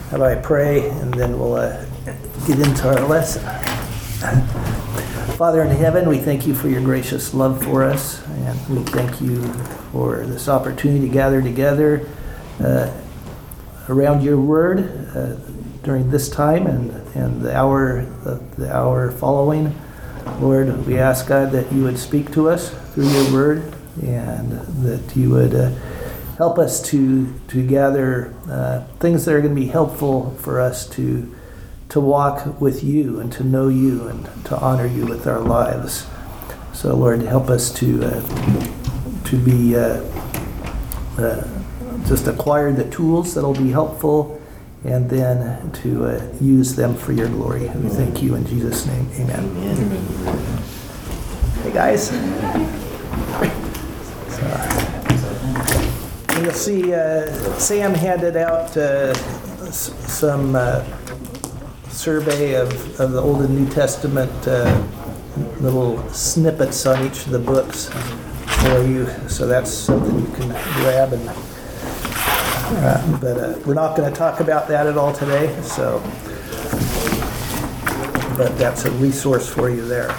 How about I pray, and then we'll get into our lesson. Father in heaven, we thank you for your gracious love for us, and we thank you for this opportunity to gather together around your word during this time and the hour following. Lord, we ask, God, that you would speak to us through your word, and that you would help us to gather things that are going to be helpful for us to walk with you and to know you and to honor you with our lives. So, Lord, help us to be just acquire the tools that'll be helpful, and then to use them for your glory. And we thank you in Jesus' name. Amen. Amen. Hey, guys. You'll see Sam handed out some survey of the Old and New Testament, little snippets on each of the books for you. So that's something you can grab. But we're not going to talk about that at all today. But that's a resource for you there.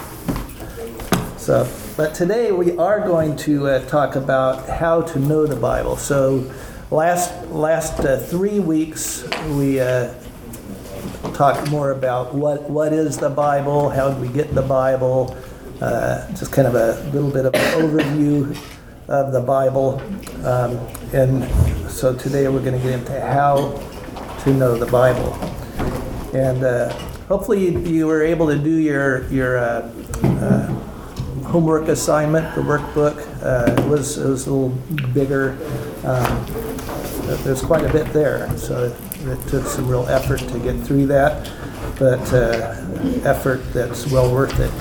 But today we are going to talk about how to know the Bible. So last 3 weeks we talked more about what is the Bible, how do we get the Bible, just kind of a little bit of an overview of the Bible. And so today we're going to get into how to know the Bible. And hopefully you were able to do your homework assignment, the workbook. It was a little bigger. There's quite a bit there, so it took some real effort to get through that, but effort that's well worth it.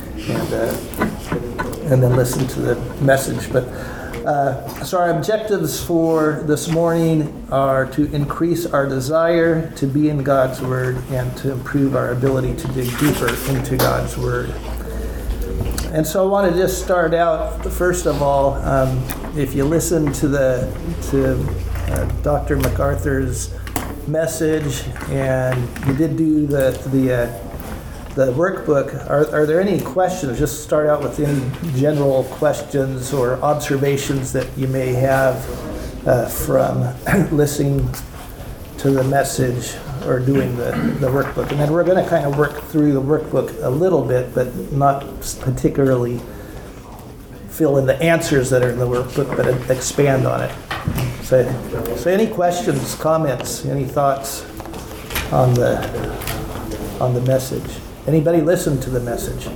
And then listen to the message. But so our objectives for this morning are to increase our desire to be in God's Word and to improve our ability to dig deeper into God's Word. And so I want to just start out, first of all, if you listen to Dr. MacArthur's message, and you did do the workbook, are there any questions? Just start out with any general questions or observations that you may have from listening to the message or doing the workbook. And then we're going to kind of work through the workbook a little bit, but not particularly fill in the answers that are in the workbook, but expand on it. So any questions, comments, any thoughts on the message? Anybody listen to the message?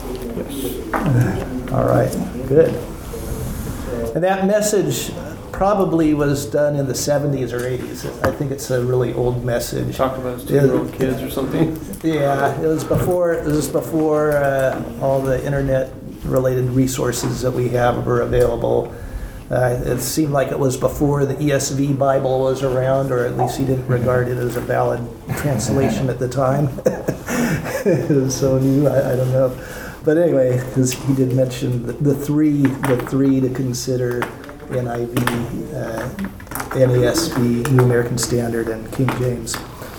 Yes. All right, good. And that message probably was done in the 70s or 80s. I think it's a really old message. Talk about his 2-year-old kids or something. Yeah, it was before all the internet-related resources that we have were available. It seemed like it was before the ESV Bible was around, or at least he didn't regard it as a valid translation at the time. It was so new, I don't know. But anyway, because he did mention the three to consider: NIV, NASB, New American Standard, and King James.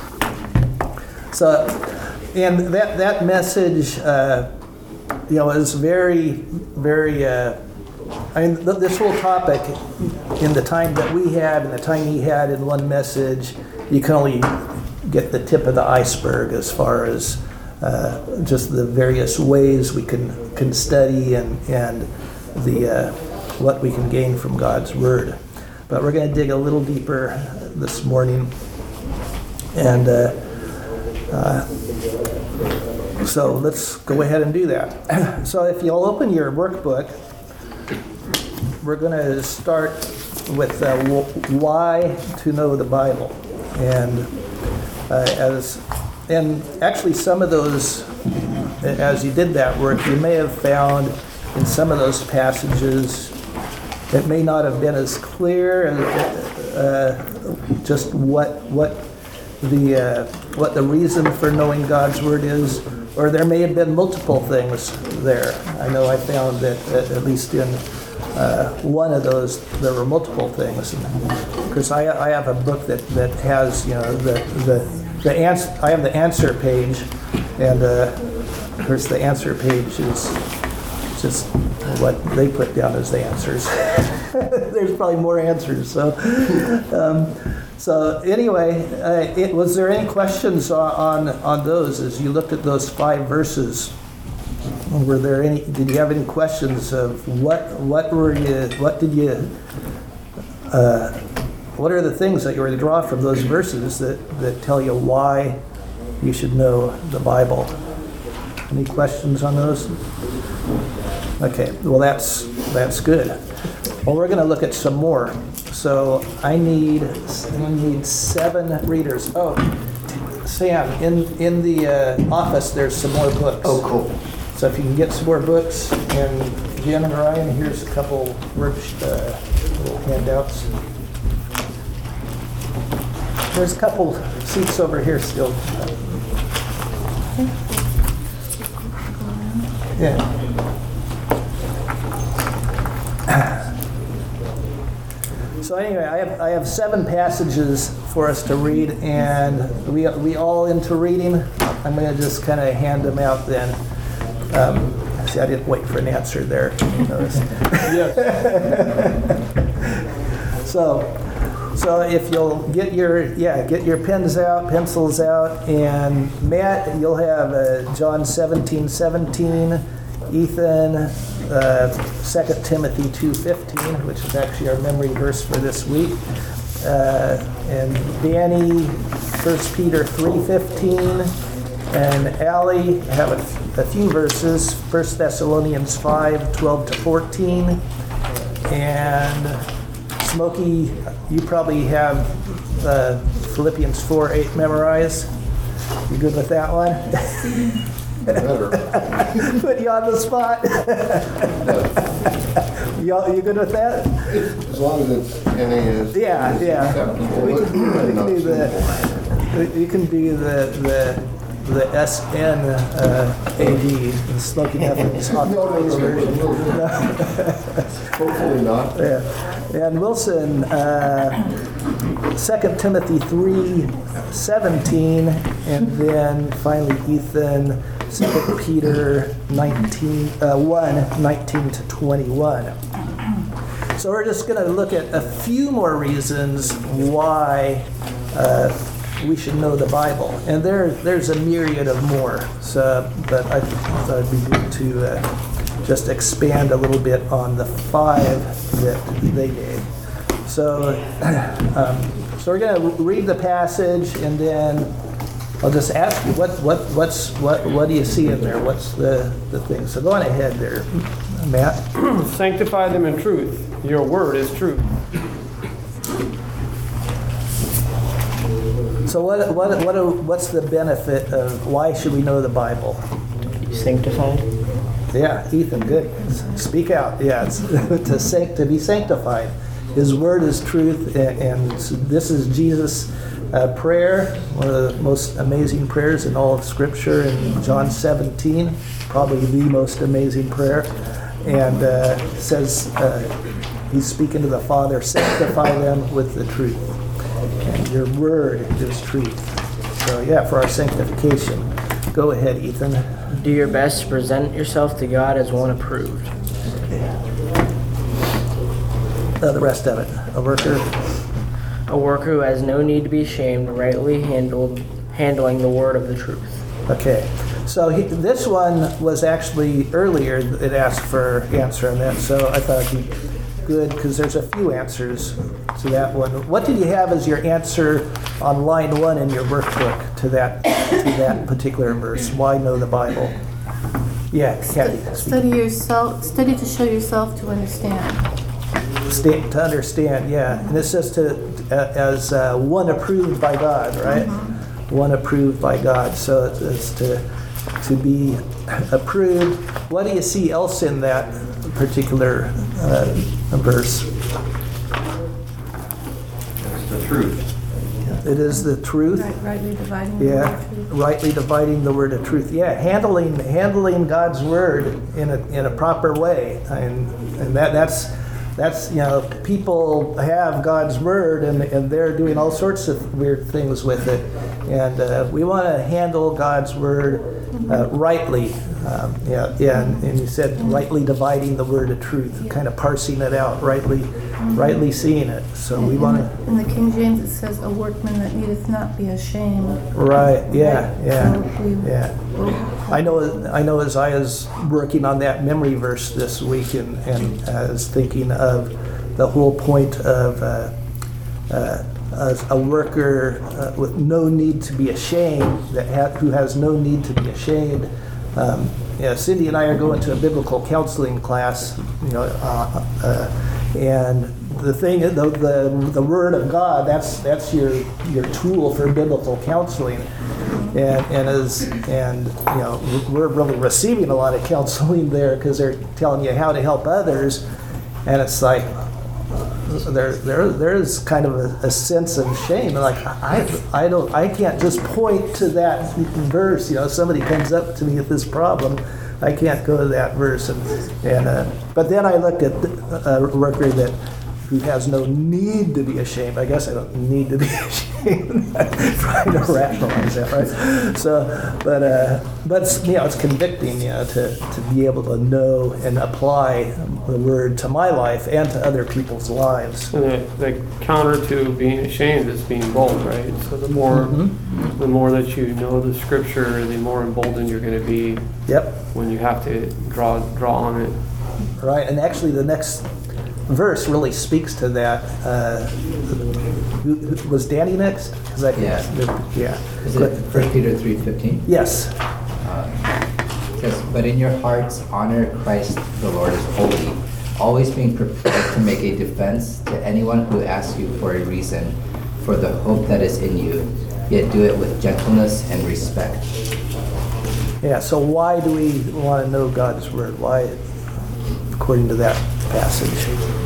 So, and that message, is very, very. This whole topic, in the time that we had and the time he had in one message, you can only get the tip of the iceberg as far as just the various ways we can study and the what we can gain from God's Word. But we're going to dig a little deeper this morning. And so let's go ahead and do that. So if you'll open your workbook, we're going to start with why to know the Bible. And actually some of those, as you did that work, you may have found in some of those passages it may not have been as clear just what the reason for knowing God's Word is, or there may have been multiple things there. I know I found that at least in one of those there were multiple things. And Because I have a book that has, you know, the answer. I have the answer page, and of course the answer page is just what they put down as the answers. There's probably more answers. So anyway, was there any questions on those as you looked at those 5 verses? Were there any? Did you have any questions of what are the things that you were to draw from those verses that tell you why you should know the Bible? Any questions on those? Okay, well that's good. Well, we're going to look at some more. So I need 7 readers. Oh, Sam, in the office there's some more books. Oh, cool. So if you can get some more books, and Jim and Ryan, here's a couple little handouts. There's a couple seats over here still. Yeah. So anyway, I have 7 passages for us to read, and we all into reading. I'm going to just kind of hand them out then. See, I didn't wait for an answer there. You notice. Yes. So if you'll get your pens out, pencils out, and Matt, you'll have John 17:17, Ethan 2 Timothy 2:15, which is actually our memory verse for this week, and Danny 1 Peter 3:15, and Allie have a few verses, 1 Thessalonians 5:12-14, and Smokey, you probably have Philippians 4:8 memorized. You good with that one? Better. Put you on the spot. You good with that? As long as it's NA is acceptable. We can do you can do the SN AD, the Smoky Mountains Authorized version. Hopefully not. Yeah. And Wilson, 2 Timothy 3:17, and then finally Ethan, 2 Peter 1:19-21. So we're just going to look at a few more reasons why we should know the Bible, and there's a myriad of more. So, but I thought it'd be good to just expand a little bit on the 5 that they gave. So, so we're going to read the passage, and then I'll just ask you what do you see in there? What's the thing? So go on ahead there, Matt. Sanctify them in truth. Your word is truth. So what's the benefit of why should we know the Bible? Sanctified. Yeah, Ethan, good. Speak out. Yeah, it's to be sanctified. His word is truth, and this is Jesus' prayer, one of the most amazing prayers in all of Scripture, in John 17, probably the most amazing prayer, and says he's speaking to the Father, sanctify them with the truth. And your word is truth. So yeah, for our sanctification. Go ahead, Ethan. Do your best to present yourself to God as one approved. The rest of it. A worker. A worker who has no need to be ashamed, rightly handling the word of the truth. Okay. So this one was actually earlier, it asked for answer on that, so I thought it'd be good because there's a few answers to that one. What did you have as your answer on line 1 in your workbook to that particular verse? Why know the Bible? Yeah, Kathy. Study to show yourself to understand. To understand, yeah. And it says as one approved by God, right? Mm-hmm. One approved by God. So it's to be approved. What do you see else in that particular verse? It's the truth. It is the truth. Rightly dividing the Yeah, word of truth. rightly dividing the word of truth. Yeah, handling God's word in a proper way, and that's that's, people have God's word and they're doing all sorts of weird things with it. And we want to handle God's word rightly. And you said rightly dividing the word of truth, kind of parsing it out, rightly seeing it. So we want to. In the King James, it says, "A workman that needeth not be ashamed." Right. Yeah. So we Yeah. will- I know Isaiah's working on that memory verse this week, and I was thinking of the whole point of a worker with no need to be ashamed, who has no need to be ashamed. Cindy and I are going to a biblical counseling class, and the thing, the Word of God, that's your tool for biblical counseling. And we're really receiving a lot of counseling there because they're telling you how to help others, and it's like there is kind of a sense of shame. Like I can't just point to that verse. Somebody comes up to me with this problem, I can't go to that verse. But then I look at a worker who has no need to be ashamed. I guess I don't need to be ashamed. Trying to rationalize that, right? So, but it's convicting, to be able to know and apply the word to my life and to other people's lives. And the counter to being ashamed is being bold, right? So the more that you know the scripture, the more emboldened you're going to be. Yep. When you have to draw on it. Right, and actually the next verse really speaks to that. Was Danny next? Yeah. Is it 1 Peter 3:15? Yes. It says, "But in your hearts honor Christ the Lord as holy, always being prepared to make a defense to anyone who asks you for a reason for the hope that is in you, yet do it with gentleness and respect." Yeah, so why do we want to know God's word? Why, according to that passage?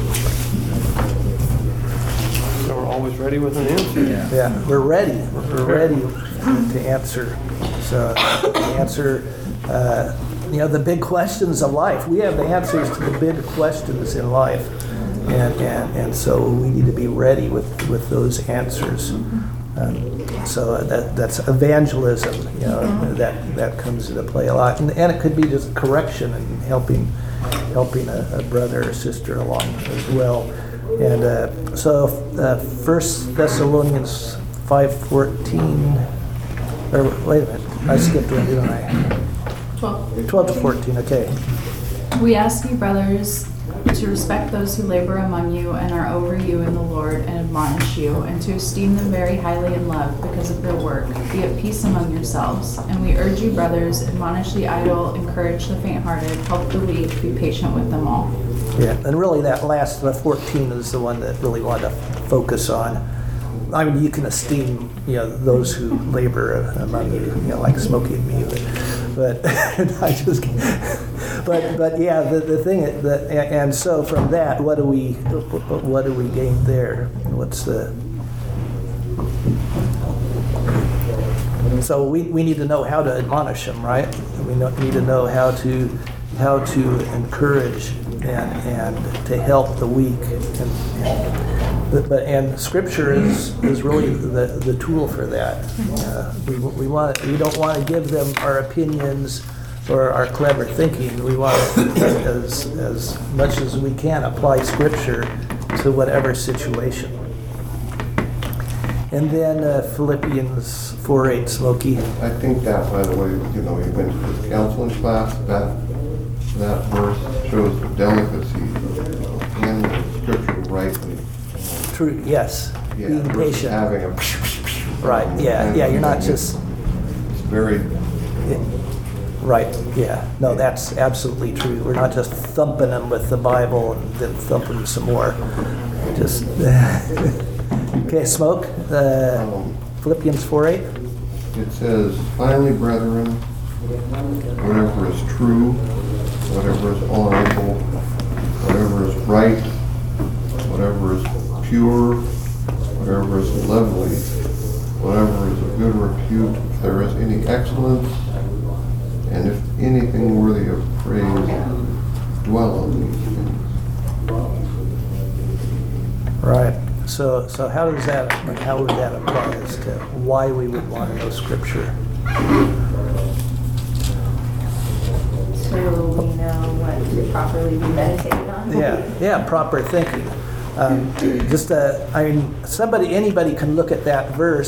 So we're always ready with an answer. Yeah, we're ready. We're ready to answer. So answer, the big questions of life. We have the answers to the big questions in life, and so we need to be ready with those answers. So that's evangelism, that comes into play a lot, and it could be just correction and helping a brother or sister along as well. And so 1 Thessalonians 5:14, or wait a minute, I skipped one, didn't I? 12 to 14, okay. We ask you, brothers, to respect those who labor among you and are over you in the Lord and admonish you, and to esteem them very highly in love because of their work. Be at peace among yourselves. And we urge you, brothers, admonish the idle, encourage the faint-hearted, help the weak, be patient with them all. Yeah, and really that last 14 is the one that really want to focus on. I mean, you can esteem, those who labor among you, like Smokey and me, but I just, but yeah, the thing that, and so from that, what do we gain there? So we need to know how to admonish them, right? We need to know how to encourage and to help the weak, and Scripture is really the tool for that. We don't want to give them our opinions or our clever thinking. We want to, as much as we can, apply Scripture to whatever situation. And then Philippians 4:8, Smokey. I think that, by the way, you went to this counseling class, that verse shows the delicacy in the scripture rightly. True, yes. Yeah, Being versus patient. having a Right, yeah, you're not just... It's very... Right, yeah. No, that's absolutely true. We're not just thumping them with the Bible and then thumping them some more. Just... Okay, Smoke. Philippians 4:8. It says, "Finally, brethren, whatever is true, whatever is honorable, whatever is right, whatever is pure, whatever is lovely, whatever is of good repute, if there is any excellence, and if anything worthy of praise, dwell on these things." Right. So how does that, how would that apply as to why we would want to know Scripture? So we know what to properly be meditating on. Yeah, proper thinking. Anybody can look at that verse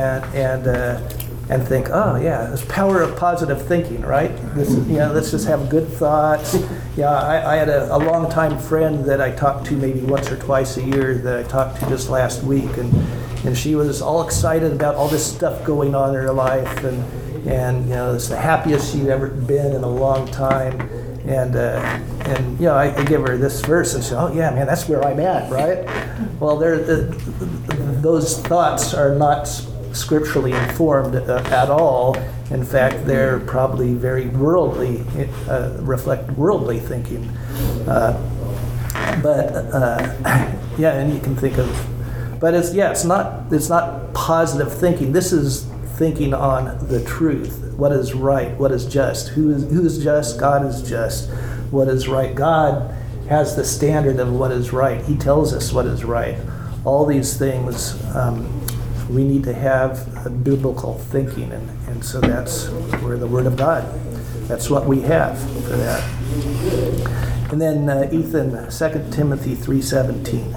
and think, oh yeah, this power of positive thinking, right? Let's just have good thoughts. Yeah, I had a longtime friend that I talked to maybe once or twice a year that I talked to just last week, and she was all excited about all this stuff going on in her life, and it's the happiest she'd ever been in a long time. And I give her this verse, and she said, "Oh yeah, man, that's where I'm at, right?" Well, those thoughts are not scripturally informed at all. In fact, they're probably very worldly, reflect worldly thinking. And you can think of, but it's not positive thinking. This is thinking on the truth. What is right? What is just? Who is just? God is just. What is right? God has the standard of what is right. He tells us what is right. All these things we need to have a biblical thinking, and so that's where the Word of God. That's what we have for that. And then Ethan, 2 Timothy 3:17.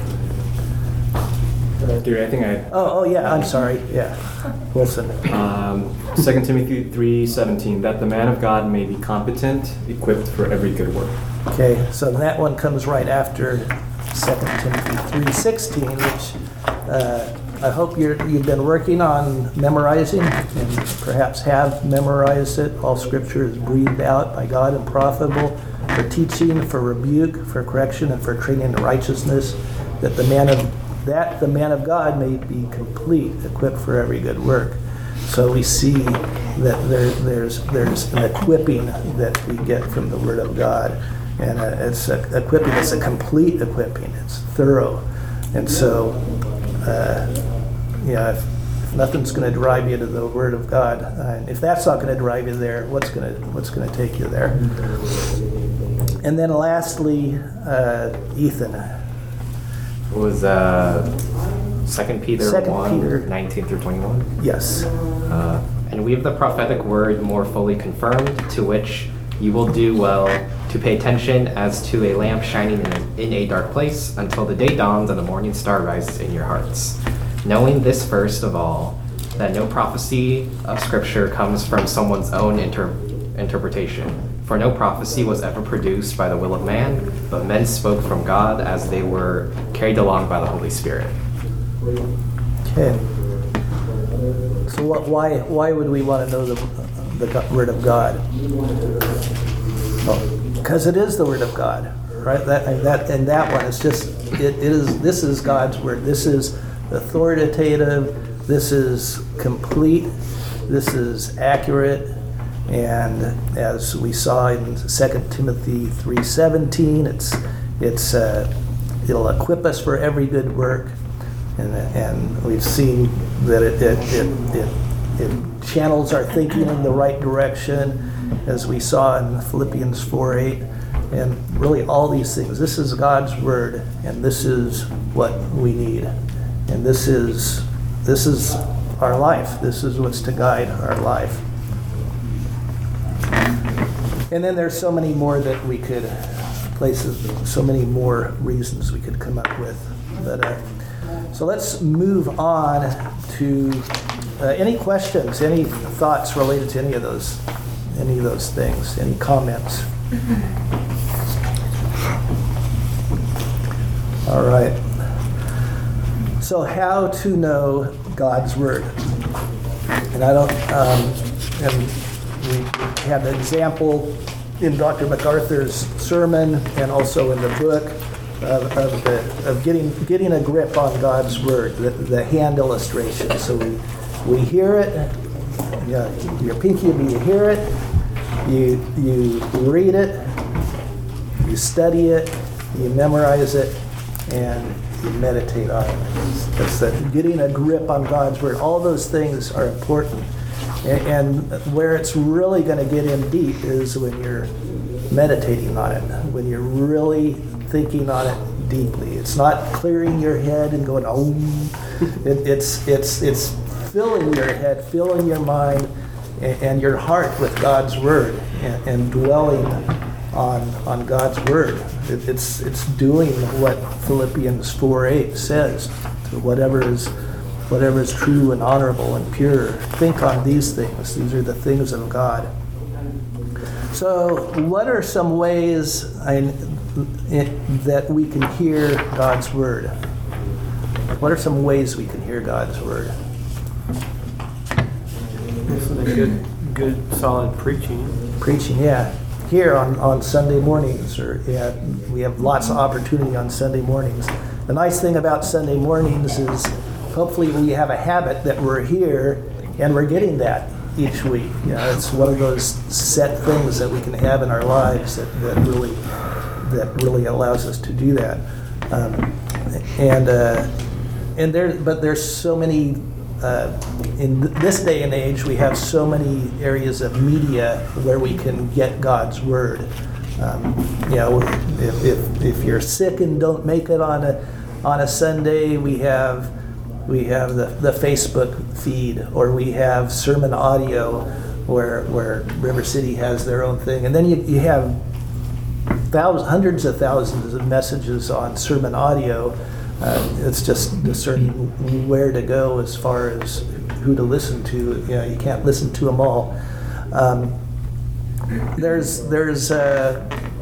Dude, I think Oh yeah, I'm sorry. Yeah, listen. 2 Timothy 3:17, that the man of God may be competent, equipped for every good work. Okay, so that one comes right after 2 Timothy 3:16, which I hope you've been working on memorizing, and perhaps have memorized it. All Scripture is breathed out by God and profitable for teaching, for rebuke, for correction, and for training in righteousness, that the man of God may be complete, equipped for every good work. So we see that there's an equipping that we get from the Word of God, and it's equipping. It's a complete equipping. It's thorough, and so if nothing's going to drive you to the Word of God, if that's not going to drive you there, what's going to take you there? And then lastly, Ethan. What was 2 Peter 1, 19 through 21? Yes. And we have the prophetic word more fully confirmed, to which you will do well to pay attention as to a lamp shining in a dark place until the day dawns and the morning star rises in your hearts. Knowing this first of all, that no prophecy of Scripture comes from someone's own interpretation. For no prophecy was ever produced by the will of man, but men spoke from God as they were carried along by the Holy Spirit. Okay. So why would we want to know the Word of God? Well, because it is the Word of God, right? That one is just this is God's Word. This is authoritative. This is complete. This is accurate. And as we saw in 2 Timothy 3:17, it'll equip us for every good work, and we've seen that it channels our thinking in the right direction, as we saw in Philippians 4:8, and really all these things. This is God's Word, and this is what we need, and this is our life. This is what's to guide our life. And then there's so many more that we could so many more reasons we could come up with. But so let's move on to any questions, any thoughts related to any of those things, any comments. All right. So how to know God's Word? And we have an example in Dr. MacArthur's sermon and also in the book of getting a grip on God's Word, the hand illustration. So we hear it, your pinky, you hear it, you read it, you study it, you memorize it, and you meditate on it. It's that getting a grip on God's Word. All those things are important. And where it's really going to get in deep is when you're meditating on it, when you're really thinking on it deeply. It's not clearing your head and going, oh, it's filling your head, filling your mind and your heart with God's word and dwelling on God's word. It's doing what Philippians 4:8 says. To whatever is true and honorable and pure, think on these things. These are the things of God. So, what are some ways that we can hear God's word? What are some ways we can hear God's word? Listen to good, solid preaching. Preaching, yeah. Here on Sunday mornings, we have lots of opportunity on Sunday mornings. The nice thing about Sunday mornings is hopefully we have a habit that we're here and we're getting that each week. You know, it's one of those set things that we can have in our lives that really allows us to do that. But there's so many. In this day and age, we have so many areas of media where we can get God's word. If you're sick and don't make it on a Sunday, we have the Facebook feed, or we have sermon audio where River City has their own thing, and then you have hundreds of thousands of messages on sermon audio. It's just discerning where to go as far as who to listen to. You can't listen to them all. There's a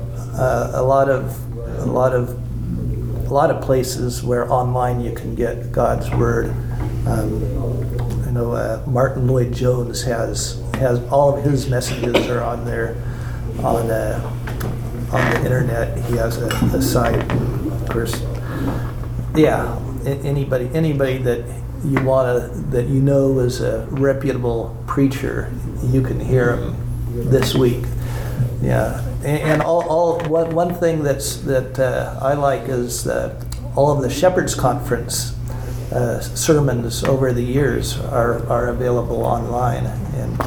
lot of places where online you can get God's word. I know Martin Lloyd Jones has all of his messages are on there on the internet. He has a site, of course. Yeah, anybody that that you know is a reputable preacher, you can hear him this week. Yeah, and one thing that I like is all of the Shepherd's Conference sermons over the years are available online, and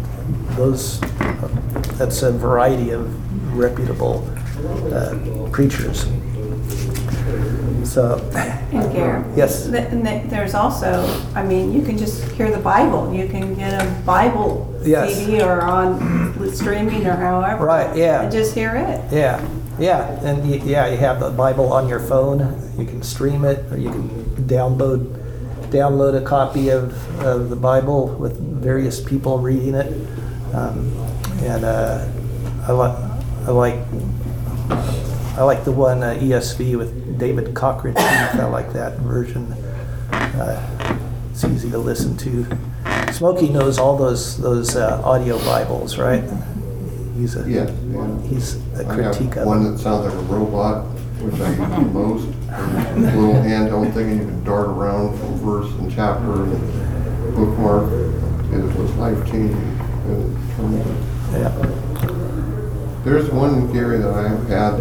that's a variety of reputable preachers. So, And Gare. Yes. There's also, you can just hear the Bible. You can get a Bible CD or on streaming or however. Right, yeah. And just hear it. Yeah, and you have the Bible on your phone. You can stream it, or you can download a copy of the Bible with various people reading it. I like the one ESV with David Cochran. I like that version. It's easy to listen to. Smokey knows all those audio Bibles, right? He's a critique I have of one them. that sounds like a robot, which I use the most. A little handheld thing, and you can dart around from verse and chapter and bookmark. It was life-changing. Yeah. There's one, Gary, that I've had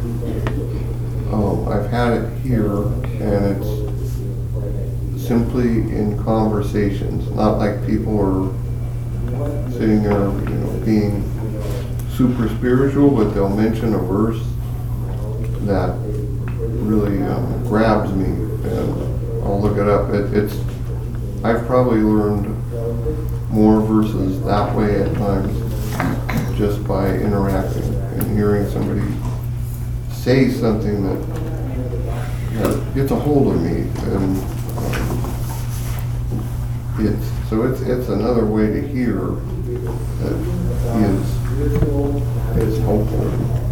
I've had it here, and it's simply in conversations, not like people are sitting there, being super spiritual, but they'll mention a verse that really grabs me, and I'll look it up. I've probably learned more verses that way at times just by interacting and hearing somebody say something that gets a hold of me, and it's another way to hear that is helpful.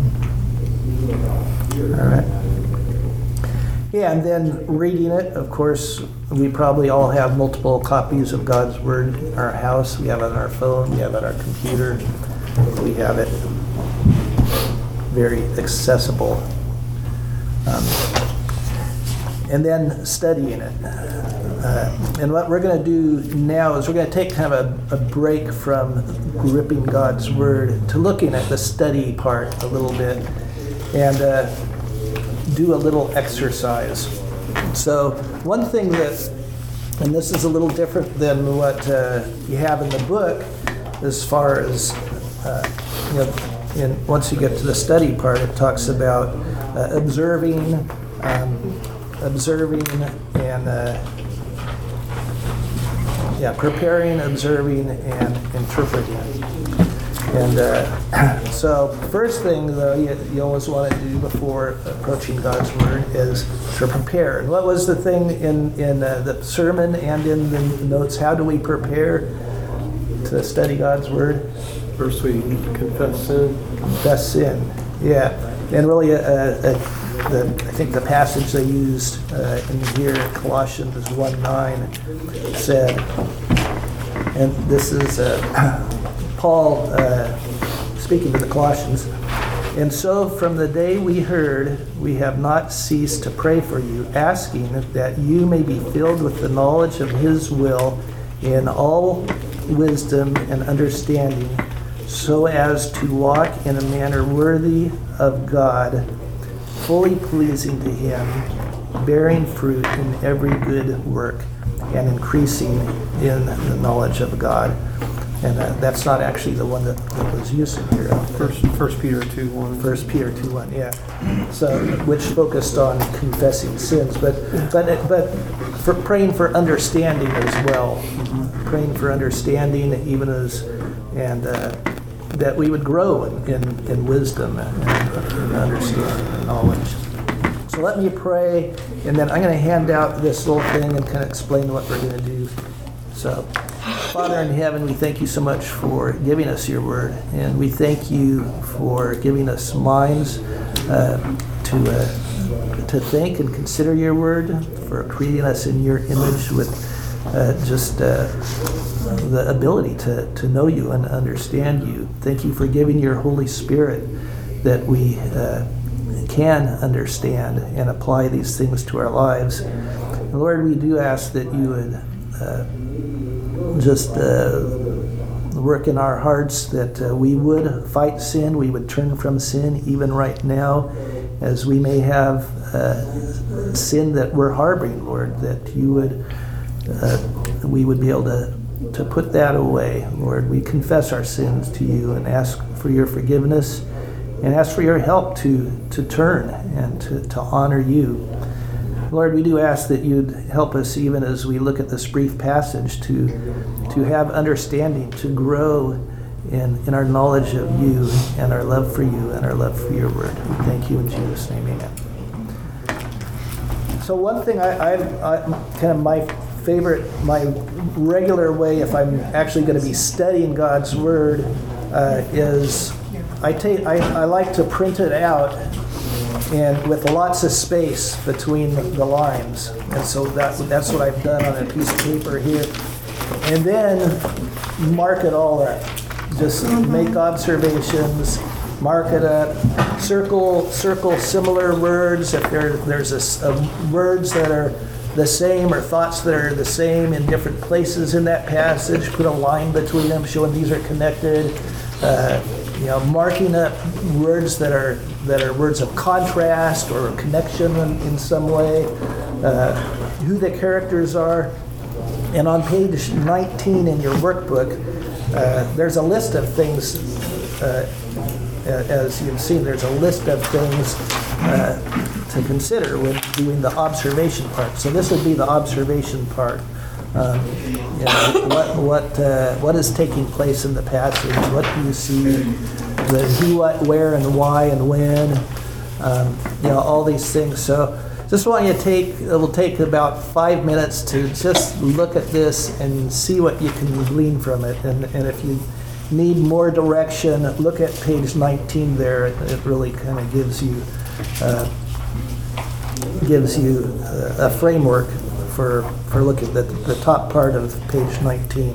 All right. Yeah, and then reading it, of course, we probably all have multiple copies of God's Word in our house. We have it on our phone, we have it on our computer, we have it very accessible. And then studying it. And what we're going to do now is we're going to take kind of a break from gripping God's Word to looking at the study part a little bit and do a little exercise. So one thing and this is a little different than what you have in the book as far as, once you get to the study part, it talks about observing observing and preparing, observing, and interpreting. And so first thing, though, you always want to do before approaching God's Word is to prepare. And what was the thing in the sermon and in the notes? How do we prepare to study God's Word? First we confess sin. Confess sin, yeah. And really, I think the passage they used in here, Colossians 1:9, said, and this is Paul speaking to the Colossians, and so from the day we heard, we have not ceased to pray for you, asking that you may be filled with the knowledge of His will in all wisdom and understanding, so as to walk in a manner worthy of God, fully pleasing to Him, bearing fruit in every good work, and increasing in the knowledge of God. And that's not actually the one that was used in here. First Peter 2:1. 1 Peter 2:1, yeah. So, which focused on confessing sins, but for praying for understanding as well. Praying for understanding, even as, and that we would grow in wisdom and understanding and knowledge. So let me pray, and then I'm going to hand out this little thing and kind of explain what we're going to do. So, Father in heaven, we thank you so much for giving us your word, and we thank you for giving us minds to think and consider your word, for creating us in your image with the ability to know you and understand you. Thank you for giving your Holy Spirit that we can understand and apply these things to our lives. And Lord, we do ask that you would just work in our hearts, that we would fight sin, we would turn from sin even right now, as we may have sin that we're harboring, Lord, that you would, we would be able to put that away. Lord, we confess our sins to you and ask for your forgiveness and ask for your help to turn and to honor you. Lord, we do ask that you'd help us, even as we look at this brief passage, to have understanding, to grow in our knowledge of you and our love for you and our love for your word. We thank you in Jesus' name, amen. So one thing I kind of my regular way, if I'm actually going to be studying God's word, is I like to print it out and with lots of space between the lines. And so that's what I've done on a piece of paper here. And then mark it all up. Just make observations, mark it up, circle similar words. If there's words that are the same or thoughts that are the same in different places in that passage, put a line between them showing these are connected. Marking up words that are words of contrast or connection in some way, who the characters are. And on page 19 in your workbook, there's a list of things, as you've seen, there's a list of things to consider when doing the observation part. So this would be the observation part. What is taking place in the passage? What do you see? The who, what, where, and why, and when. All these things. So just want you to it will take about 5 minutes to just look at this and see what you can glean from it. And if you need more direction, look at page 19 there. It really kind of gives you a framework for looking at the top part of page 19.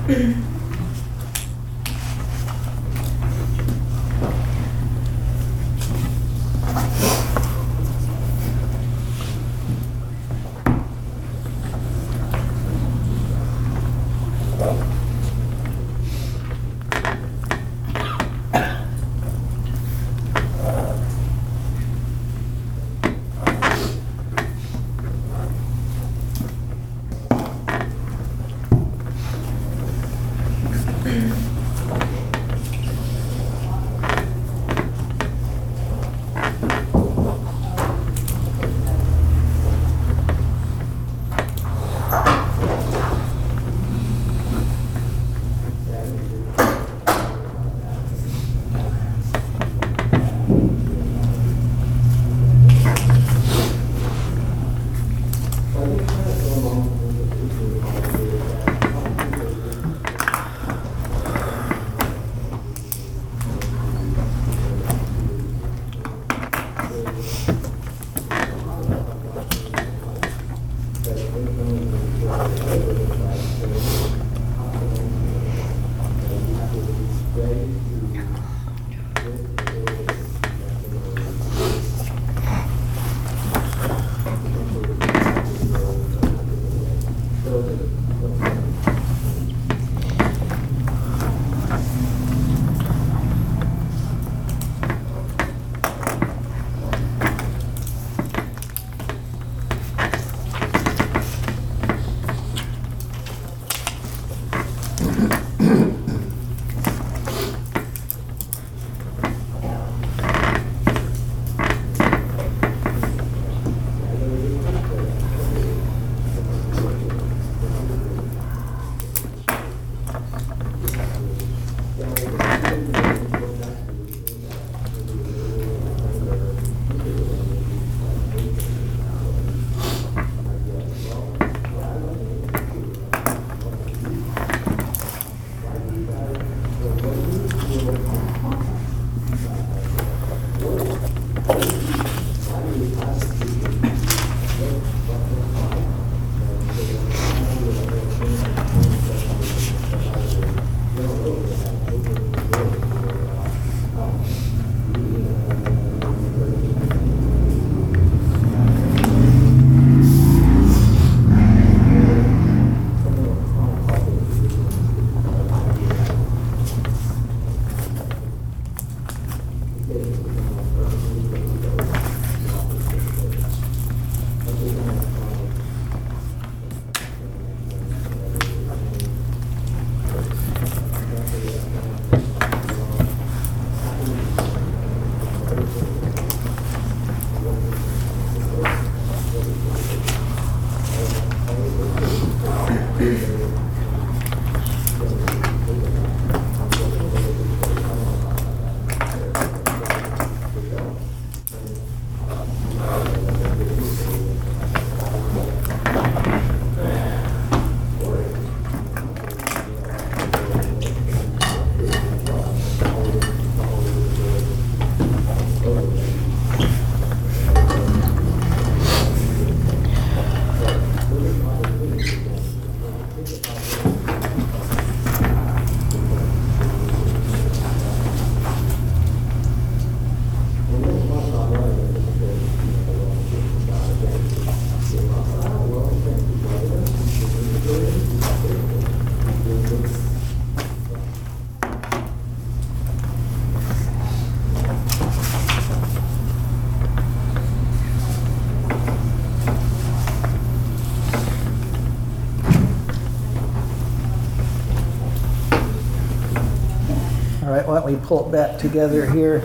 All right, why don't we pull it back together here?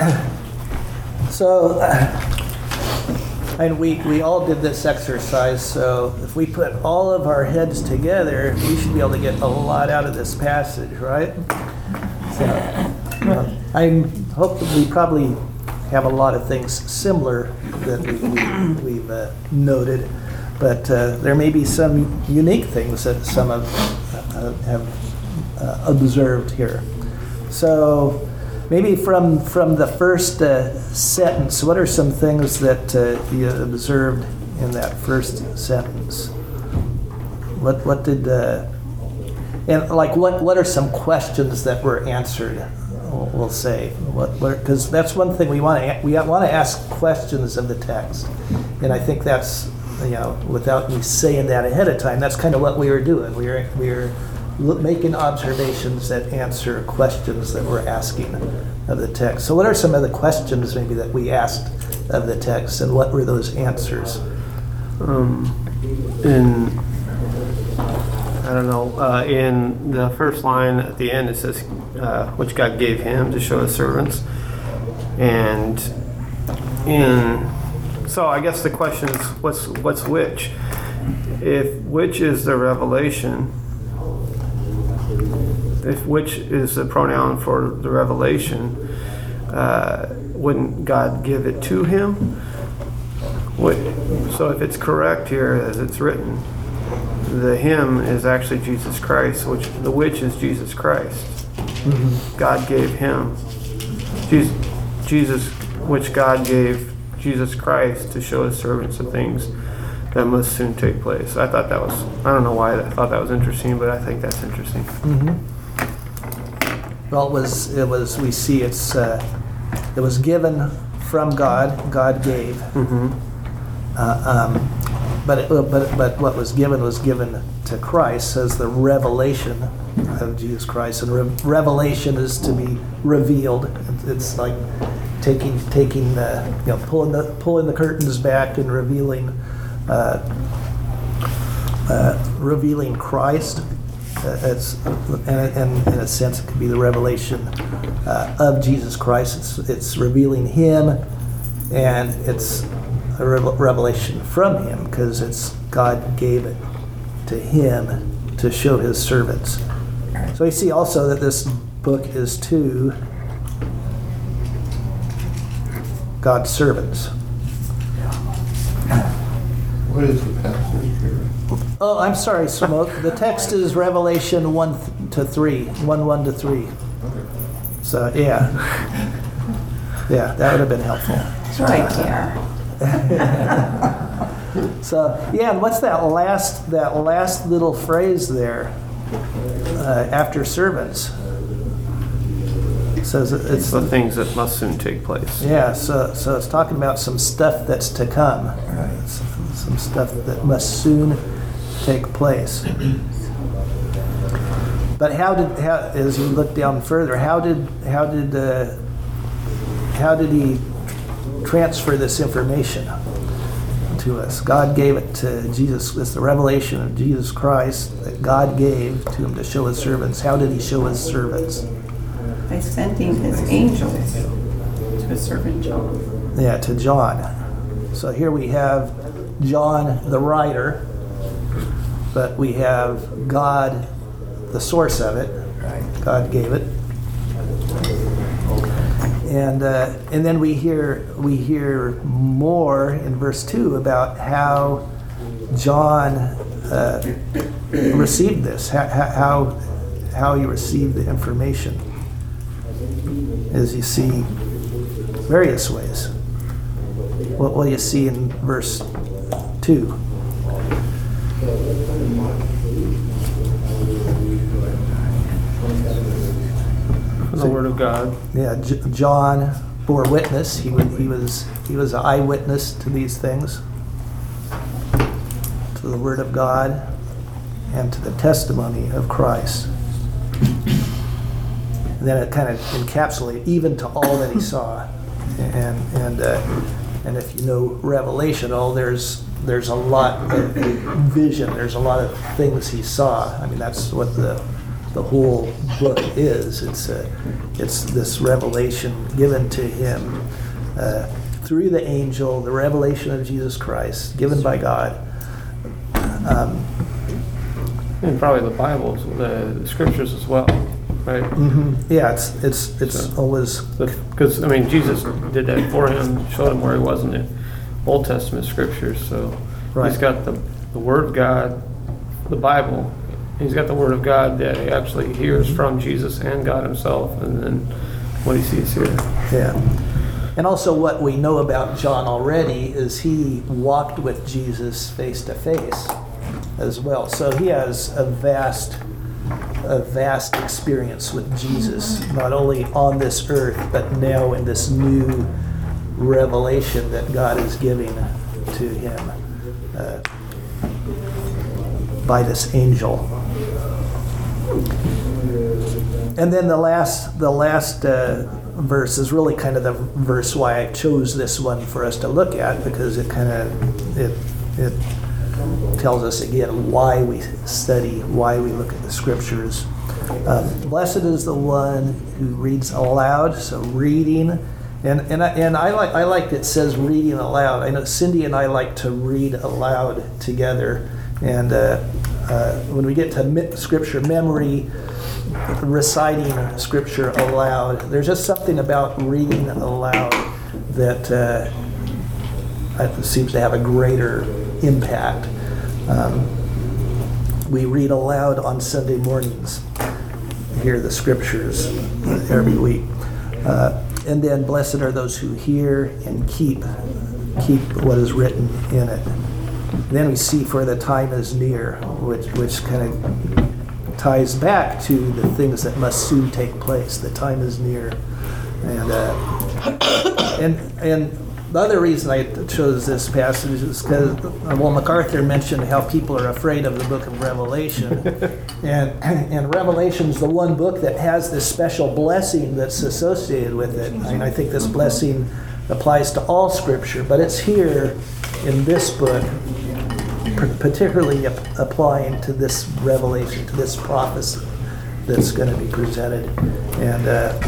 So, and we all did this exercise, so if we put all of our heads together, we should be able to get a lot out of this passage, right? So, I hope that we probably have a lot of things similar that we've noted, but there may be some unique things that some have observed here. So maybe from the first sentence, what are some things that you observed in that first sentence? What did And like, what are some questions that were answered? We'll say, because that's one thing we want to ask questions of the text, and I think that's, without me saying that ahead of time, that's kind of what we were doing. We were making observations that answer questions that we're asking of the text. So what are some of the questions maybe that we asked of the text, and what were those answers? In the first line at the end it says, which God gave him to show his servants. And so I guess the question is, what's which? If which is the revelation, if which is the pronoun for the revelation, wouldn't God give it to him? So if it's correct here as it's written, the him is actually Jesus Christ, which is Jesus Christ. Mm-hmm. God gave him Jesus, which God gave Jesus Christ to show his servants the things that must soon take place. I thought that was, I don't know why I thought that was interesting, but I think that's interesting. Mm-hmm. Well, we see it was given from God. God gave. Mm-hmm. But what was given to Christ as the revelation of Jesus Christ, and revelation is to be revealed. It's like taking pulling the curtains back and revealing Christ. And in a sense, it could be the revelation of Jesus Christ. It's revealing Him, and it's a revelation from Him, because it's God gave it to Him to show His servants. So we see also that this book is to God's servants. What is the passage here? Oh, I'm sorry, Smoke. The text is Revelation 1-3, 1:1-3. So yeah, that would have been helpful. It's right there. So yeah, and what's that last little phrase there after servants? It says it's the things that must soon take place. Yeah, so it's talking about some stuff that's to come, right? Some stuff that must soon take place. But as you look down further, how did He transfer this information to us? God gave it to Jesus. It's the revelation of Jesus Christ that God gave to Him to show His servants. How did He show His servants? By sending His angels to His servant John. Yeah, to John. So here we have John the writer, but we have God, the source of it. Right. God gave it. And then we hear more in verse 2 about how John received this, how he received the information. As you see, various ways. What do you see in verse 2? The Word of God. Yeah, John bore witness. He was an eyewitness to these things, to the Word of God, and to the testimony of Christ. And then it kind of encapsulated even to all that he saw, and if you know Revelation, there's a lot of vision. There's a lot of things he saw. I mean, that's what the whole book is. It's this revelation given to him through the angel, the revelation of Jesus Christ given by God. And probably the Bible, the scriptures as well, right? Mm-hmm. Yeah, it's always because Jesus did that for him, showed him where he was in the Old Testament scriptures. So right. He's got the Word of God, the Bible. He's got the Word of God that he actually hears from Jesus and God Himself, and then what he sees here. Yeah. And also what we know about John already is he walked with Jesus face to face as well. So he has a vast a vast experience with Jesus, not only on this earth, but now in this new revelation that God is giving to him by this angel. And then the last verse is really kind of the verse why I chose this one for us to look at, because it tells us again why we study, why we look at the scriptures. Blessed is the one who reads aloud, so reading. And I like that it says reading aloud. I know Cindy and I like to read aloud together. And when we get to scripture memory, reciting scripture aloud, there's just something about reading aloud that seems to have a greater impact. We read aloud on Sunday mornings, hear the scriptures every week. And then blessed are those who hear and keep what is written in it. Then we see for the time is near, which kind of ties back to the things that must soon take place. The time is near. And the other reason I chose this passage is because, MacArthur mentioned how people are afraid of the book of Revelation. and Revelation is the one book that has this special blessing that's associated with it. I mean, I think this blessing applies to all scripture, but it's here in this book, particularly applying to this revelation, to this prophecy that's going to be presented. And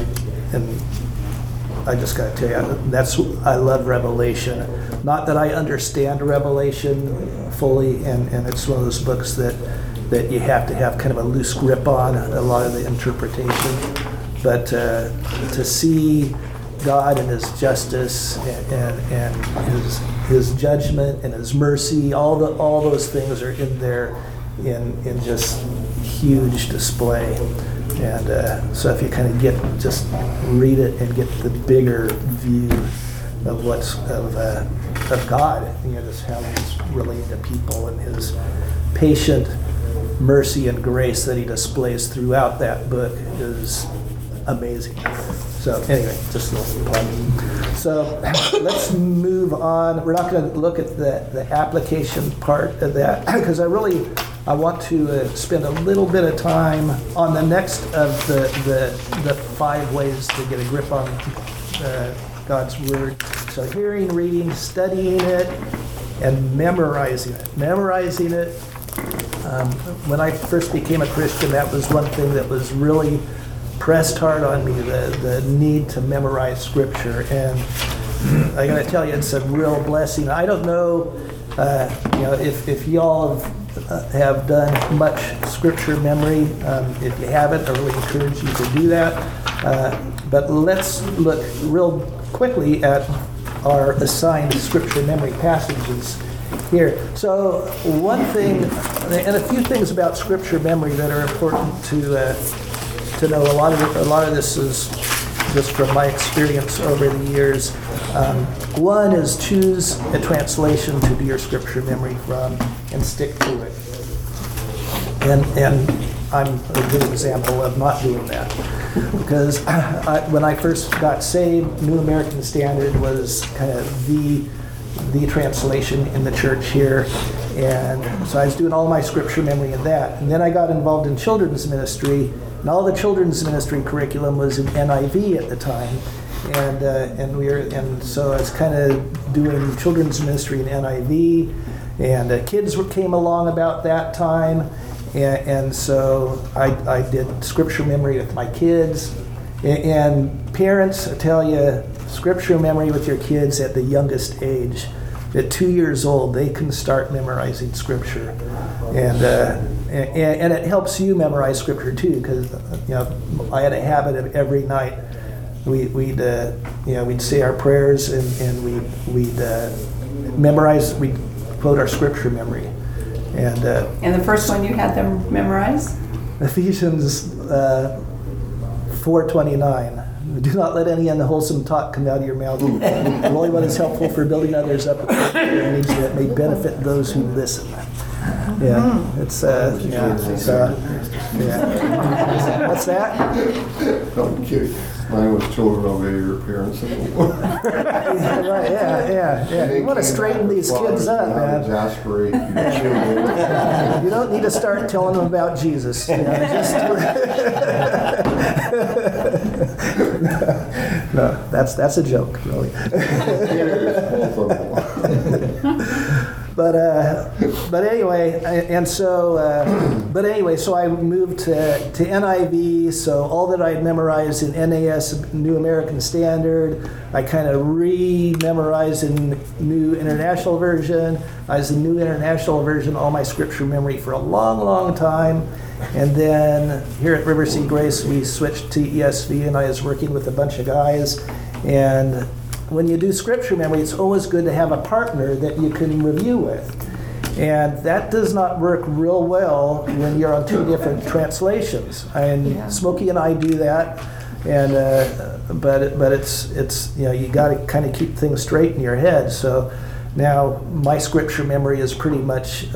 I just got to tell you, I love Revelation. Not that I understand Revelation fully, and it's one of those books that you have to have kind of a loose grip on, a lot of the interpretation. But to see God and his justice and his judgment and his mercy, all those things are in there in just huge display. And so if you kind of just read it and get the bigger view of of God, just how he's relating to people and his patient mercy and grace that he displays throughout that book is amazing. So anyway, just a little plug. So let's move on. We're not going to look at the application part of that because I want to spend a little bit of time on the next of the 5 ways to get a grip on God's Word. So hearing, reading, studying it, and memorizing it. Memorizing it. When I first became a Christian, that was one thing that was really pressed hard on me, the need to memorize Scripture. And I got to tell you, it's a real blessing. I don't know, if y'all have done much Scripture memory. If you haven't, I really encourage you to do that. But let's look real quickly at our assigned Scripture memory passages here. So one thing, and a few things about Scripture memory that are important to know. A lot of this is just from my experience over the years. One is choose a translation to do your Scripture memory from and stick to it. And I'm a good example of not doing that, because when I first got saved, New American Standard was kind of the translation in the church here, and so I was doing all my Scripture memory in that. And then I got involved in children's ministry, and all the children's ministry curriculum was in NIV at the time, and so I was kind of doing children's ministry in NIV, and kids came along about that time. And so I did Scripture memory with my kids. And parents, I tell you, Scripture memory with your kids at the youngest age. At 2 years old, they can start memorizing Scripture. And it helps you memorize Scripture too, because I had a habit of every night we'd say our prayers and we'd memorize, we'd quote our Scripture memory. And the first one you had them memorize? Ephesians 4:29. Do not let any unwholesome talk come out of your mouth. Only what is helpful for building others up, that may benefit those who listen. Yeah, it's, yeah, yeah. What's that? I'm kidding. Mine was children obey your parents. Yeah, right, yeah. You want to straighten these kids up, man. Exasperate your children. You don't need to start telling them about Jesus. You know, no, that's a joke, really. But anyway, so I moved to NIV. So all that I had memorized in NAS, New American Standard, I kind of re-memorized in New International Version. I was in New International Version, all my scripture memory for a long, long time. And then here at River Sea Grace, we switched to ESV, and I was working with a bunch of guys. And when you do scripture memory, it's always good to have a partner that you can review with. And that does not work real well when you're on two different translations. And Smokey and I do that, and but it's you know, you got to kind of keep things straight in your head. So now my scripture memory is pretty much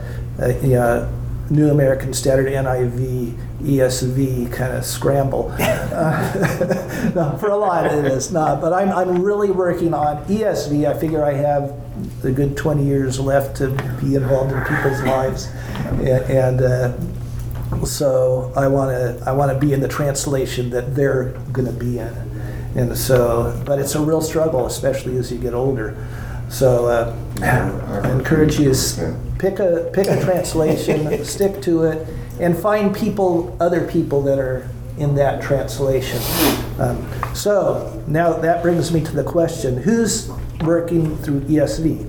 New American Standard, NIV, ESV kind of scramble. No, for a lot it is not, but I'm really working on ESV. I figure I have a good 20 years left to be involved in people's lives, and so I want to be in the translation that they're going to be in, and so, but it's a real struggle, especially as you get older. So I encourage you to pick a translation, stick to it, and find other people that are in that translation. So now that brings me to the question: who's working through ESV?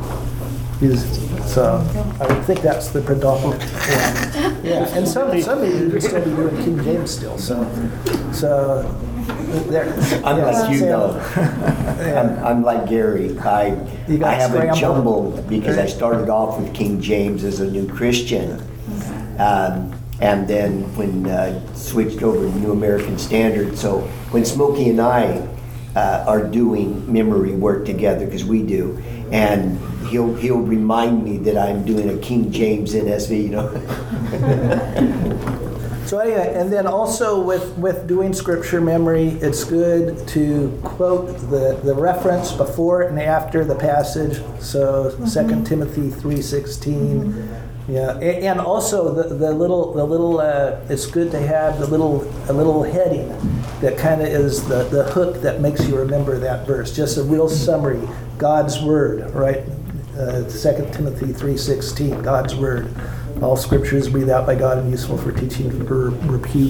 So I would think that's the predominant one. Yeah, and some of you would still be doing King James still. So. There. Unlike you, though. I'm like Gary. I have a jumble because I started off with King James as a new Christian. And then when switched over to New American Standard. So when Smokey and I are doing memory work together, because we do, and he'll remind me that I'm doing a King James NSV, you know. So anyway, and then also with doing scripture memory, it's good to quote the reference before and after the passage. So 2 Timothy 3:16. Yeah, and also the little it's good to have a little heading that kind of is the hook that makes you remember that verse. Just a real summary, God's word, right? 2 Timothy 3:16, God's word. All scripture is breathed out by God and useful for teaching, for rebuke.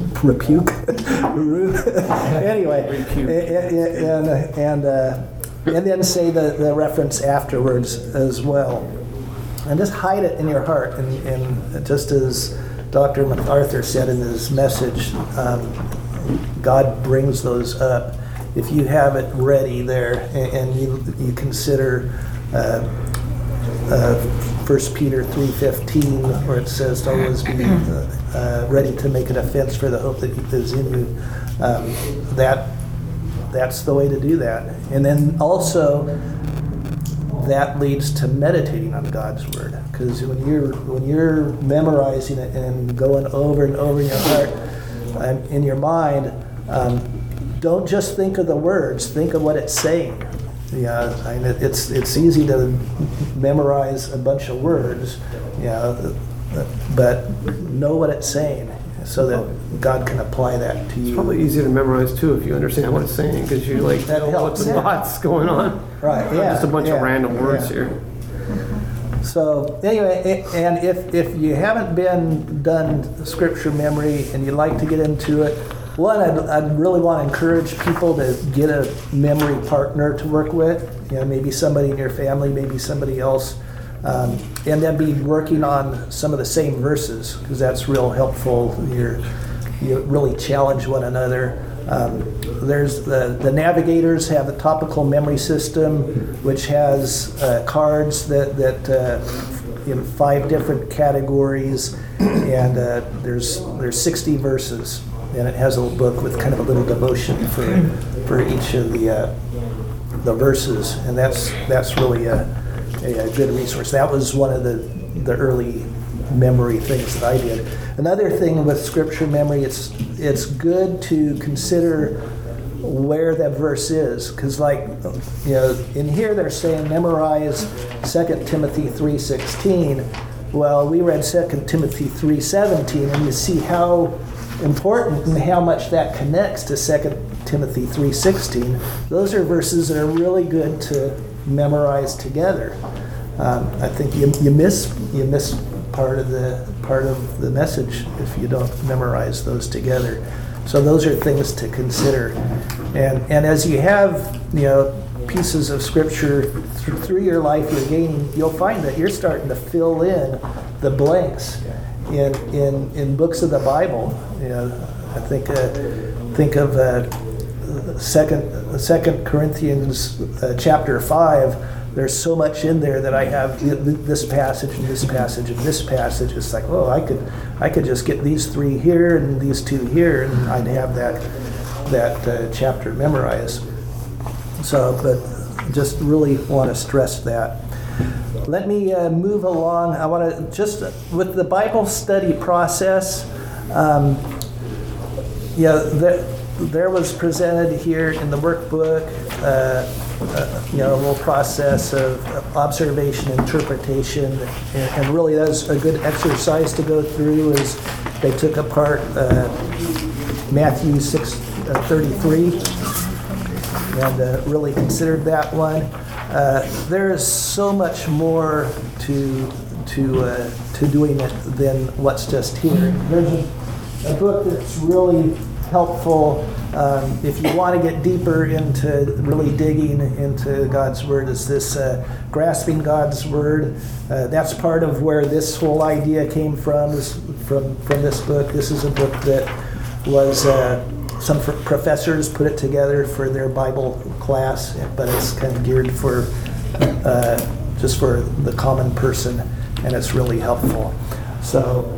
Anyway, and then say the reference afterwards as well, and just hide it in your heart. And just as Dr. MacArthur said in his message, God brings those up. If you have it ready there, and you consider 1 Peter 3:15, where it says to always be ready to make a defense for the hope that is in you. That's the way to do that. And then also that leads to meditating on God's word, because when you're memorizing it and going over and over in your heart, in your mind, don't just think of the words. Think of what it's saying. Yeah, I mean, it's easy to memorize a bunch of words, but know what it's saying so that God can apply that to you. It's probably easier to memorize too if you understand what it's saying, because you know what the thought's going on. Right. Yeah. Just a bunch of random words here. So anyway, and if you haven't done scripture memory and you'd like to get into it, one, I'd really want to encourage people to get a memory partner to work with. Maybe somebody in your family, maybe somebody else, and then be working on some of the same verses, because that's real helpful. You really challenge one another. There's the Navigators have a topical memory system, which has cards that in 5 different categories, and there's 60 verses. And it has a little book with kind of a little devotion for each of the verses, and that's really a good resource. That was one of the early memory things that I did. Another thing with scripture memory, it's good to consider where that verse is, because in here they're saying memorize 2 Timothy 3:16. Well, we read 2 Timothy 3:17, and you see how important and how much that connects to 2 Timothy 3:16. Those are verses that are really good to memorize together. I think you miss part of the message if you don't memorize those together. So those are things to consider. And as you have pieces of scripture through your life you're gaining, you'll find that you're starting to fill in the blanks in books of the Bible. I think of 2 Corinthians chapter 5. There's so much in there that I have this passage and this passage and this passage. It's like, oh, I could just get these 3 here and these 2 here, and I'd have that chapter memorized. So, but just really want to stress that. Let me move along. I want to just, with the Bible study process, there was presented here in the workbook, a little process of observation, interpretation, and really that's a good exercise to go through. Is they took apart Matthew 6:33 and really considered that one. There is so much more to doing it than what's just here. There's a book that's really helpful if you want to get deeper into really digging into God's Word. Is this Grasping God's Word? That's part of where this whole idea came from. Is from this book. This is a book that was some professors put it together for their Bible class, but it's kind of geared for just for the common person, and it's really helpful. So.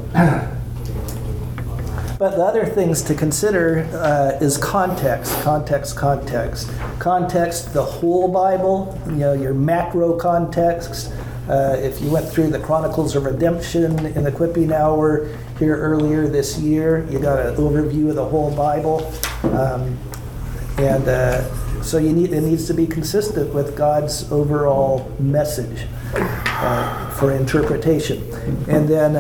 But the other things to consider is context, the whole Bible, your macro context. If you went through the Chronicles of Redemption in the Equipping Hour here earlier this year, you got an overview of the whole Bible. So it needs to be consistent with God's overall message for interpretation. And then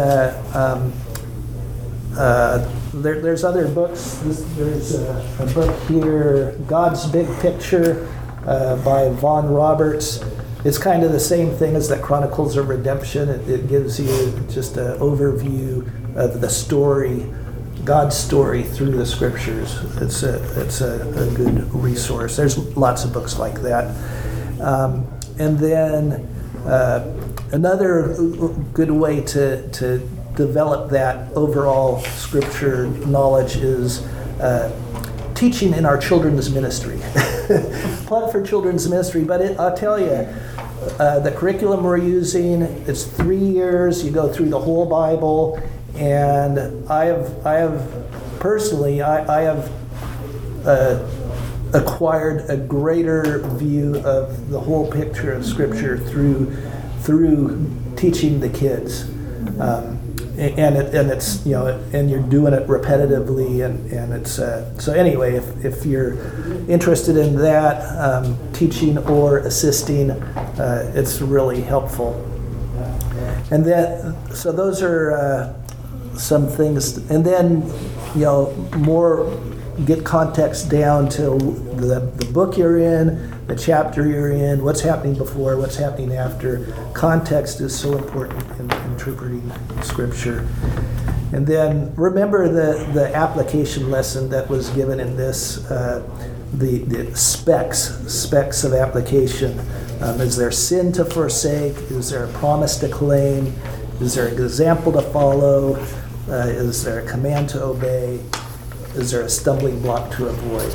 there's other books. There's a book here, God's Big Picture by Vaughn Roberts. It's kind of the same thing as the Chronicles of Redemption. It gives you just an overview of the story, God's story through the scriptures. It's a good resource. There's lots of books like that. And then another good way to develop that overall scripture knowledge is teaching in our children's ministry. Plug for children's ministry, but I'll tell you, the curriculum we're using, it's 3 years. You go through the whole Bible, and I have personally acquired a greater view of the whole picture of Scripture through teaching the kids. And it's and you're doing it repetitively, and it's so anyway. If you're interested in that, teaching or assisting, it's really helpful. And then so those are some things, and then more get context down to the book you're in, the chapter you're in, what's happening before, what's happening after. Context is so important in interpreting Scripture. And then remember the application lesson that was given in this, the specs of application. Is there sin to forsake? Is there a promise to claim? Is there an example to follow? Is there a command to obey? Is there a stumbling block to avoid?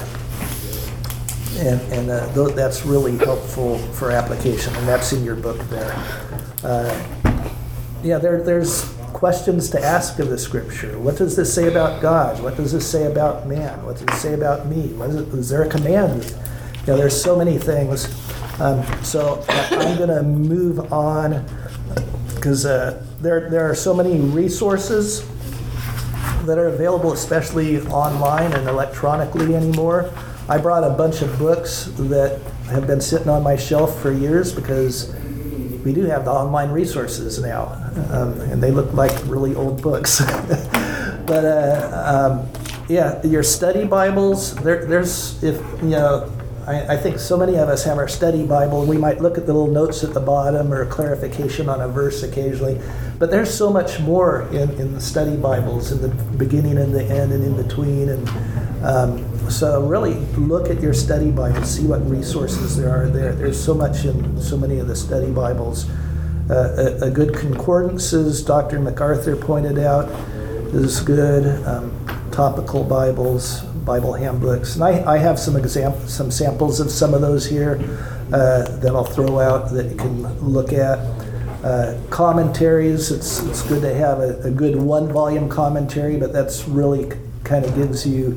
And that's really helpful for application, and that's in your book there. There's questions to ask of the Scripture. What does this say about God? What does this say about man? What does it say about me? Is there a command? There's so many things. So I'm going to move on because there are so many resources that are available, especially online and electronically anymore. I brought a bunch of books that have been sitting on my shelf for years because we do have the online resources now, and they look like really old books. But yeah, your study Bibles. There's if you know. I think so many of us have our study Bible, and we might look at the little notes at the bottom or clarification on a verse occasionally. But there's so much more in the study Bibles, in the beginning and the end and in between. And so really look at your study Bible, see what resources there are there. There's so much in so many of the study Bibles. A good concordance, as Dr. MacArthur pointed out, is good. Topical Bibles, Bible handbooks, and I have some samples of some of those here that I'll throw out that you can look at. Commentaries, it's good to have a good 1-volume commentary, but that's really kind of gives you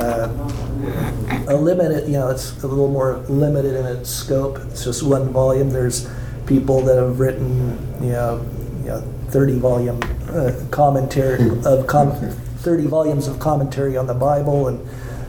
a limited, it's a little more limited in its scope. It's just 1 volume. There's people that have written 30-volume commentary of 30 volumes of commentary on the Bible, and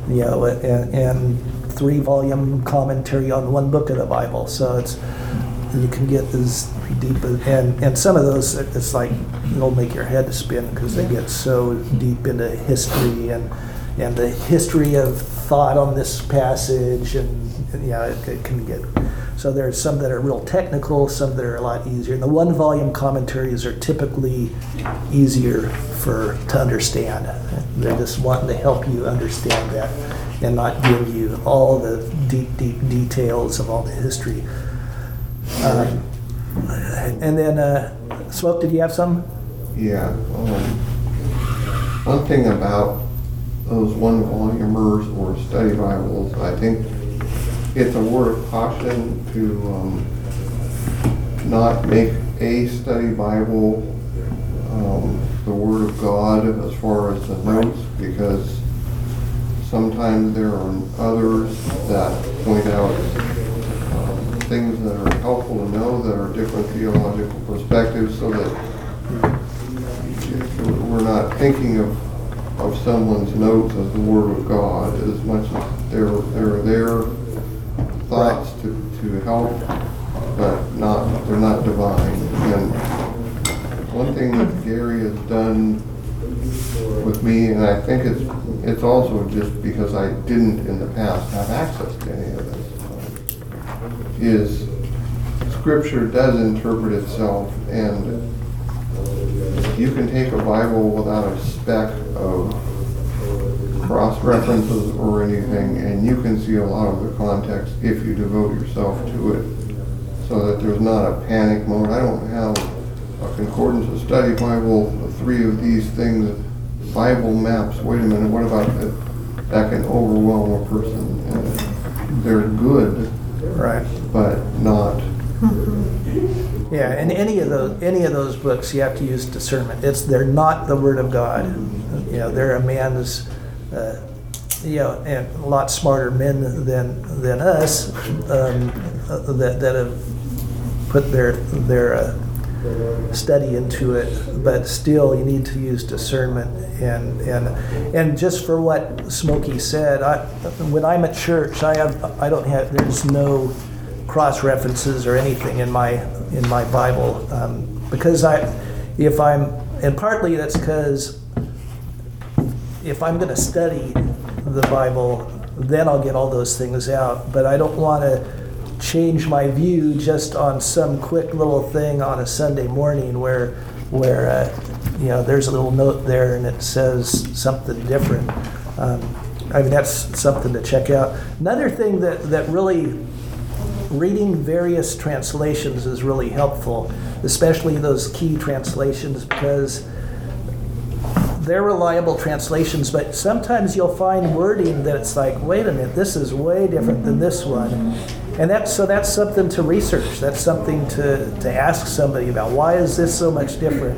3-volume commentary on 1 book of the Bible. So you can get as deep and some of those, it's like it'll make your head spin because they get so deep into history and the history of thought on this passage, and it can get. So there's some that are real technical, some that are a lot easier. And the 1-volume commentaries are typically easier to understand. They're just wanting to help you understand that and not give you all the deep details of all the history. And then, Smoke, did you have some? Yeah. One thing about those 1-volumers or study Bibles, I think it's a word of caution to not make a study Bible the Word of God as far as the notes, because sometimes there are others that point out things that are helpful to know that are different theological perspectives, so that we're not thinking of someone's notes as the Word of God as much as they're their thoughts to help, but they're not divine. And one thing that Gary has done with me, and I think it's also just because I didn't in the past have access to any of this, is Scripture does interpret itself, and you can take a Bible without a speck of cross-references or anything, and you can see a lot of the context if you devote yourself to it, so that there's not a panic mode. I don't have a concordance, a study Bible, 3 of these things, Bible maps. Wait a minute, what about that can overwhelm a person? And they're good, Right. but not. Yeah, and any of those books, you have to use discernment. They're not the Word of God. They're a man's, and a lot smarter men than us that have put their study into it. But still, you need to use discernment. And just for what Smokey said, when I'm at church, there's no cross references or anything in my Bible, because and partly that's because if I'm going to study the Bible, then I'll get all those things out. But I don't want to change my view just on some quick little thing on a Sunday morning where there's a little note there and it says something different. That's something to check out. Another thing that really, reading various translations is really helpful, especially those key translations, because they're reliable translations, but sometimes you'll find wording that's like, wait a minute, this is way different than this one. And that's something to research. That's something to ask somebody about. Why is this so much different?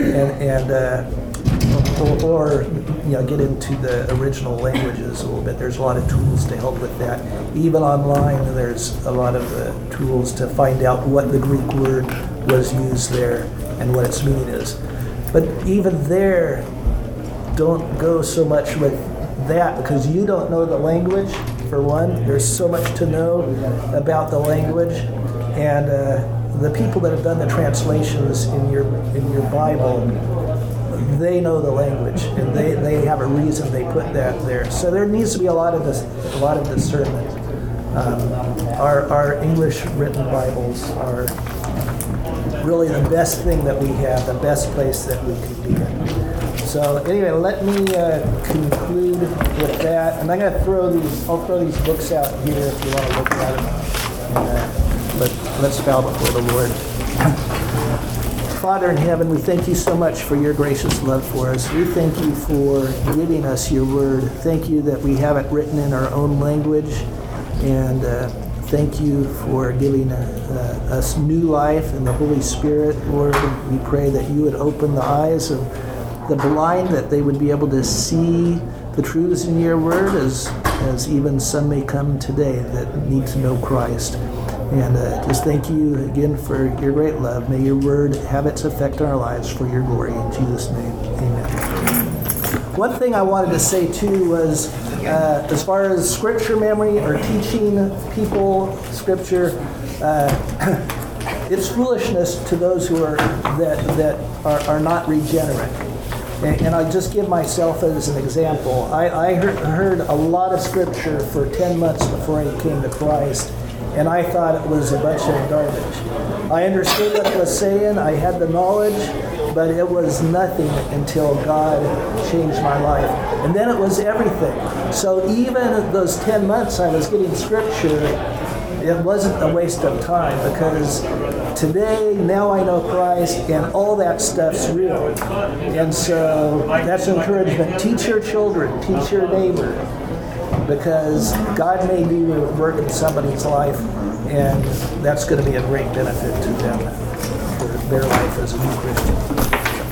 Or get into the original languages a little bit. There's a lot of tools to help with that. Even online, there's a lot of tools to find out what the Greek word was used there and what its meaning is. But even there, don't go so much with that because you don't know the language, for one. There's so much to know about the language. And the people that have done the translations in your Bible, they know the language, and they have a reason they put that there. So there needs to be a lot of discernment. Our English written Bibles are really the best thing that we have, the best place that we can be in. So anyway, let me conclude with that, and I'm going to I'll throw these books out here if you want to look at them. But let's bow before the Lord. Father in heaven, we thank you so much for your gracious love for us. We thank you for giving us your word. Thank you that we have it written in our own language, and thank you for giving us new life in the Holy Spirit. Lord, we pray that you would open the eyes of the blind, that they would be able to see the truths in your word, as even some may come today that need to know Christ. And just thank you again for your great love. May your word have its effect on our lives for your glory. In Jesus' name, amen. One thing I wanted to say too was, as far as scripture memory or teaching people scripture, it's foolishness to those who are are not regenerate. And I'll just give myself as an example. I heard a lot of scripture for 10 months before I came to Christ, and I thought it was a bunch of garbage. I understood what it was saying, I had the knowledge, but it was nothing until God changed my life. And then it was everything. So even those 10 months I was getting scripture, it wasn't a waste of time, because today, now I know Christ, and all that stuff's real. And so that's encouragement. Teach your children, teach your neighbor, because God may do a work in somebody's life, and that's going to be a great benefit to them for their life as a new Christian.